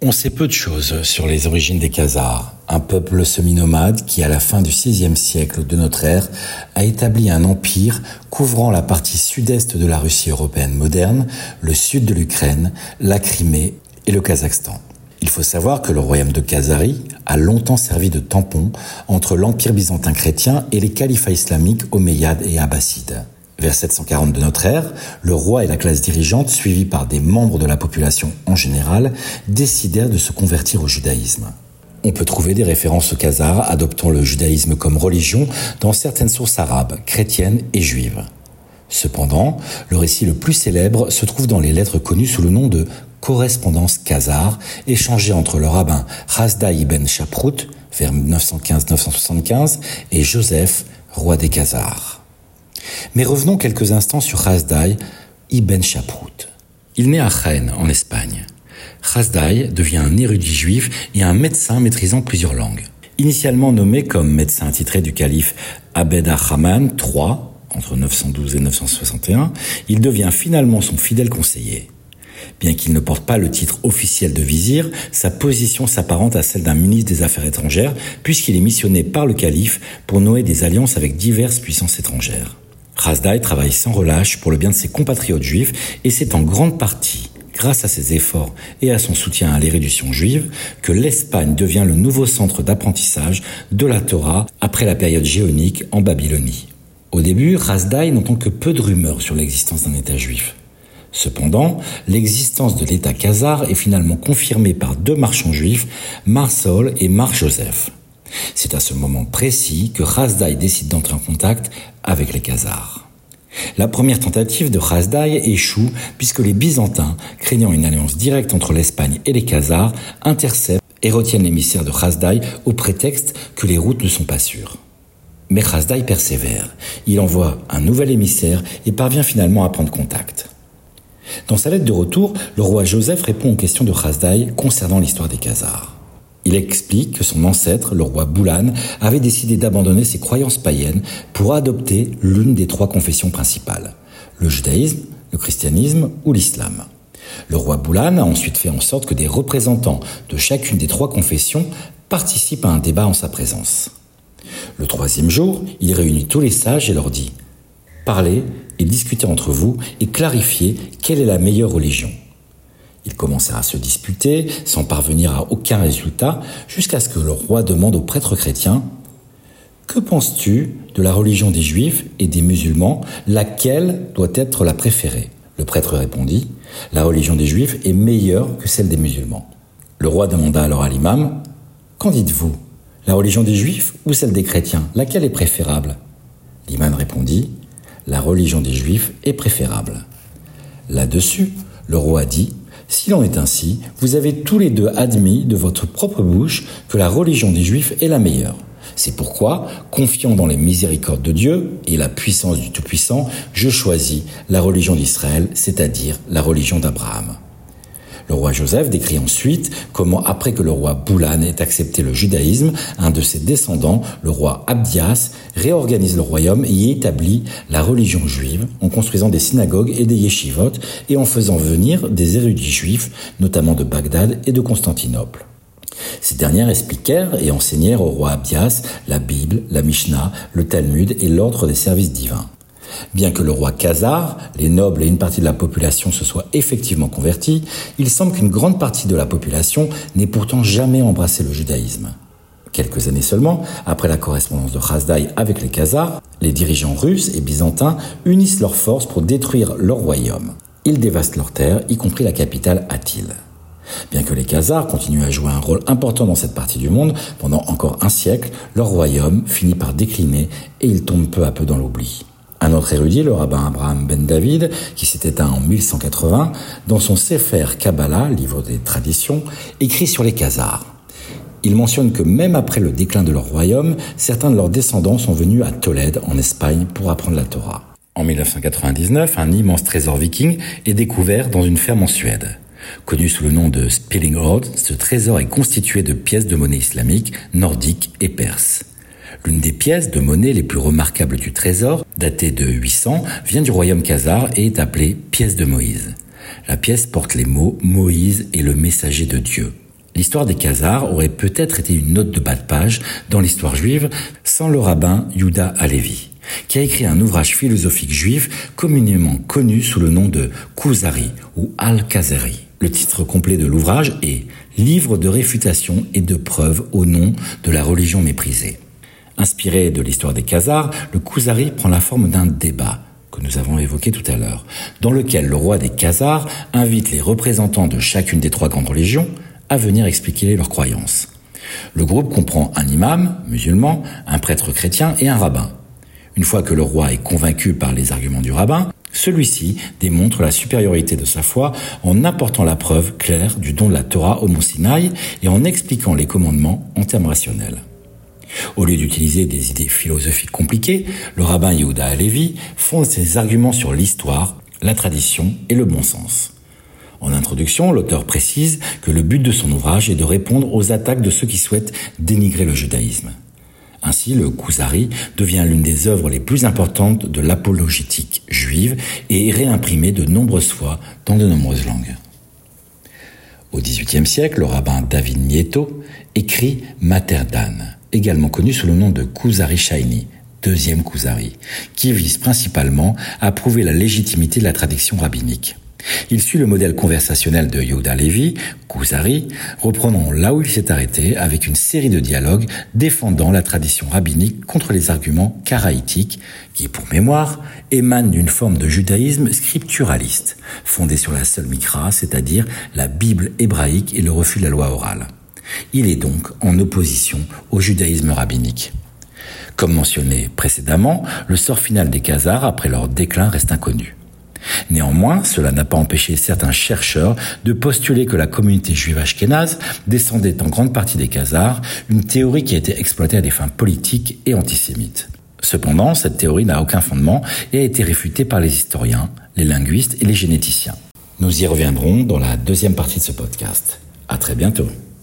On sait peu de choses sur les origines des Khazars, un peuple semi-nomade qui, à la fin du VIe siècle de notre ère, a établi un empire couvrant la partie sud-est de la Russie européenne moderne, le sud de l'Ukraine, la Crimée et le Kazakhstan. Il faut savoir que le royaume de Khazarie a longtemps servi de tampon entre l'empire byzantin chrétien et les califats islamiques omeyyades et abbassides. Vers 740 de notre ère, le roi et la classe dirigeante, suivis par des membres de la population en général, décidèrent de se convertir au judaïsme. On peut trouver des références aux Khazars adoptant le judaïsme comme religion dans certaines sources arabes, chrétiennes et juives. Cependant, le récit le plus célèbre se trouve dans les lettres connues sous le nom de correspondance khazare, échangées entre le rabbin Razdai ibn Shaprut, vers 915-975, et Joseph, roi des Khazars. Mais revenons quelques instants sur Razdai ibn Shaprut. Il naît à Jaén, en Espagne. Razdai devient un érudit juif et un médecin maîtrisant plusieurs langues. Initialement nommé comme médecin attitré du calife Abd ar-Rahman III, entre 912 et 961, il devient finalement son fidèle conseiller. Bien qu'il ne porte pas le titre officiel de vizir, sa position s'apparente à celle d'un ministre des Affaires étrangères, puisqu'il est missionné par le calife pour nouer des alliances avec diverses puissances étrangères. Razdai travaille sans relâche pour le bien de ses compatriotes juifs, et c'est en grande partie grâce à ses efforts et à son soutien à l'érudition juive que l'Espagne devient le nouveau centre d'apprentissage de la Torah après la période géonique en Babylonie. Au début, Razdai n'entend que peu de rumeurs sur l'existence d'un État juif. Cependant, l'existence de l'État khazar est finalement confirmée par deux marchands juifs, Mar Saul et Mar Joseph. C'est à ce moment précis que Razdai décide d'entrer en contact avec les Khazars. La première tentative de Razdai échoue puisque les Byzantins, craignant une alliance directe entre l'Espagne et les Khazars, interceptent et retiennent l'émissaire de Razdai au prétexte que les routes ne sont pas sûres. Mais Razdai persévère. Il envoie un nouvel émissaire et parvient finalement à prendre contact. Dans sa lettre de retour, le roi Joseph répond aux questions de Razdai concernant l'histoire des Khazars. Il explique que son ancêtre, le roi Boulan, avait décidé d'abandonner ses croyances païennes pour adopter l'une des trois confessions principales, le judaïsme, le christianisme ou l'islam. Le roi Boulan a ensuite fait en sorte que des représentants de chacune des trois confessions participent à un débat en sa présence. Le troisième jour, il réunit tous les sages et leur dit « Parlez et discutez entre vous et clarifiez quelle est la meilleure religion. » Ils commencèrent à se disputer, sans parvenir à aucun résultat, jusqu'à ce que le roi demande aux prêtres chrétiens « Que penses-tu de la religion des Juifs et des musulmans, laquelle doit être la préférée ?» Le prêtre répondit « La religion des Juifs est meilleure que celle des musulmans. » Le roi demanda alors à l'imam « Qu'en dites-vous ? La religion des Juifs ou celle des chrétiens, laquelle est préférable ?» L'imam répondit « La religion des Juifs est préférable. » Là-dessus, le roi dit « S'il en est ainsi, vous avez tous les deux admis de votre propre bouche que la religion des Juifs est la meilleure. C'est pourquoi, confiant dans les miséricordes de Dieu et la puissance du Tout-Puissant, je choisis la religion d'Israël, c'est-à-dire la religion d'Abraham. » Le roi Joseph décrit ensuite comment, après que le roi Boulan ait accepté le judaïsme, un de ses descendants, le roi Abdias, réorganise le royaume et y établit la religion juive en construisant des synagogues et des yeshivot et en faisant venir des érudits juifs, notamment de Bagdad et de Constantinople. Ces dernières expliquèrent et enseignèrent au roi Abdias la Bible, la Mishnah, le Talmud et l'ordre des services divins. Bien que le roi khazar, les nobles et une partie de la population se soient effectivement convertis, il semble qu'une grande partie de la population n'ait pourtant jamais embrassé le judaïsme. Quelques années seulement, après la correspondance de Razdai avec les Khazars, les dirigeants russes et byzantins unissent leurs forces pour détruire leur royaume. Ils dévastent leurs terres, y compris la capitale Atil. Bien que les Khazars continuent à jouer un rôle important dans cette partie du monde, pendant encore un siècle, leur royaume finit par décliner et il tombe peu à peu dans l'oubli. Un autre érudit, le rabbin Abraham ben David, qui s'est éteint en 1180, dans son Sefer Kabbalah, livre des traditions, écrit sur les Khazars. Il mentionne que même après le déclin de leur royaume, certains de leurs descendants sont venus à Tolède, en Espagne, pour apprendre la Torah. En 1999, un immense trésor viking est découvert dans une ferme en Suède. Connu sous le nom de Spillinghoard, ce trésor est constitué de pièces de monnaie islamique, nordique et perse. L'une des pièces de monnaie les plus remarquables du trésor, datée de 800, vient du royaume khazar et est appelée pièce de Moïse. La pièce porte les mots « Moïse est le messager de Dieu ». L'histoire des Khazars aurait peut-être été une note de bas de page dans l'histoire juive sans le rabbin Yehuda Halevi, qui a écrit un ouvrage philosophique juif communément connu sous le nom de Kuzari ou Al-Khazari. Le titre complet de l'ouvrage est « Livre de réfutation et de preuves au nom de la religion méprisée ». Inspiré de l'histoire des Khazars, le Kuzari prend la forme d'un débat que nous avons évoqué tout à l'heure, dans lequel le roi des Khazars invite les représentants de chacune des 3 grandes religions à venir expliquer leurs croyances. Le groupe comprend un imam, musulman, un prêtre chrétien et un rabbin. Une fois que le roi est convaincu par les arguments du rabbin, celui-ci démontre la supériorité de sa foi en apportant la preuve claire du don de la Torah au mont Sinaï et en expliquant les commandements en termes rationnels. Au lieu d'utiliser des idées philosophiques compliquées, le rabbin Yehuda Halevi fonde ses arguments sur l'histoire, la tradition et le bon sens. En introduction, l'auteur précise que le but de son ouvrage est de répondre aux attaques de ceux qui souhaitent dénigrer le judaïsme. Ainsi, le Kuzari devient l'une des œuvres les plus importantes de l'apologétique juive et est réimprimé de nombreuses fois dans de nombreuses langues. Au XVIIIe siècle, le rabbin David Nieto écrit Mater Dan, également connu sous le nom de Kuzari Shaini, deuxième Kuzari, qui vise principalement à prouver la légitimité de la tradition rabbinique. Il suit le modèle conversationnel de Yehuda Halevi, Kuzari, reprenant là où il s'est arrêté avec une série de dialogues défendant la tradition rabbinique contre les arguments karaïtiques qui, pour mémoire, émanent d'une forme de judaïsme scripturaliste, fondé sur la seule Mikra, c'est-à-dire la Bible hébraïque et le refus de la loi orale. Il est donc en opposition au judaïsme rabbinique. Comme mentionné précédemment, le sort final des Khazars après leur déclin reste inconnu. Néanmoins, cela n'a pas empêché certains chercheurs de postuler que la communauté juive ashkénaze descendait en grande partie des Khazars, une théorie qui a été exploitée à des fins politiques et antisémites. Cependant, cette théorie n'a aucun fondement et a été réfutée par les historiens, les linguistes et les généticiens. Nous y reviendrons dans la deuxième partie de ce podcast. À très bientôt.